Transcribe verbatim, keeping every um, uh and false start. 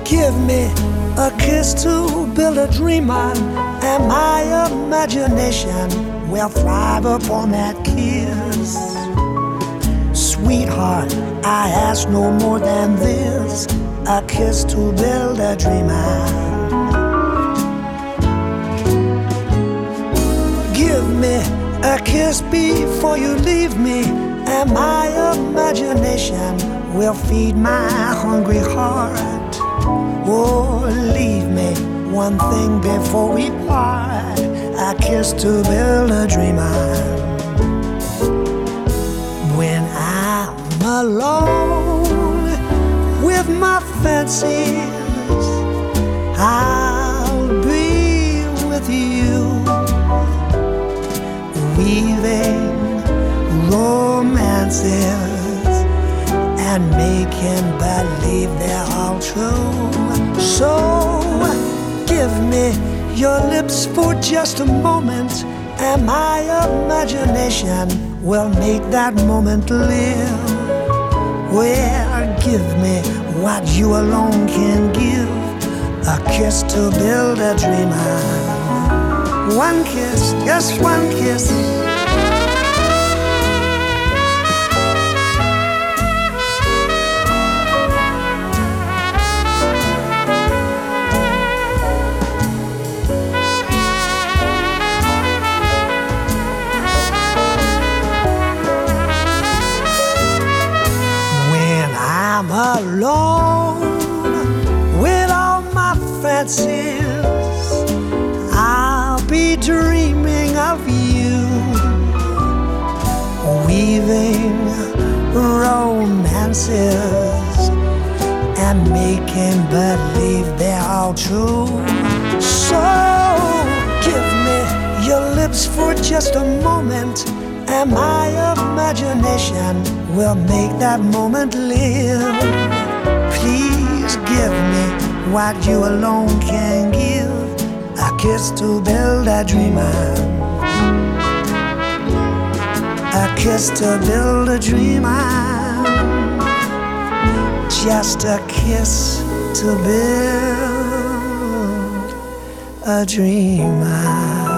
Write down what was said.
Give me a kiss to build a dream on, and my imagination will thrive upon that kiss. Sweetheart, I ask no more than this, a kiss to build a dream on. Give me a kiss before you leave me, and my imagination will feed my hungry heart. Oh, leave me one thing before we part, a kiss to build a dream on. When I'm alone with my fancies, I'll be with you, weaving romances and making believe they're all true. So give me your lips for just a moment, and my imagination will make that moment live. Well, give me what you alone can give, a kiss to build a dream on. One kiss, just one kiss. I'm alone with all my fancies, I'll be dreaming of you, weaving romances and making believe they're all true. So give me your lips for just a moment, and my imagination will make that moment live. Please give me what you alone can give, a kiss to build a dream on, a kiss to build a dream on, just a kiss to build a dream on.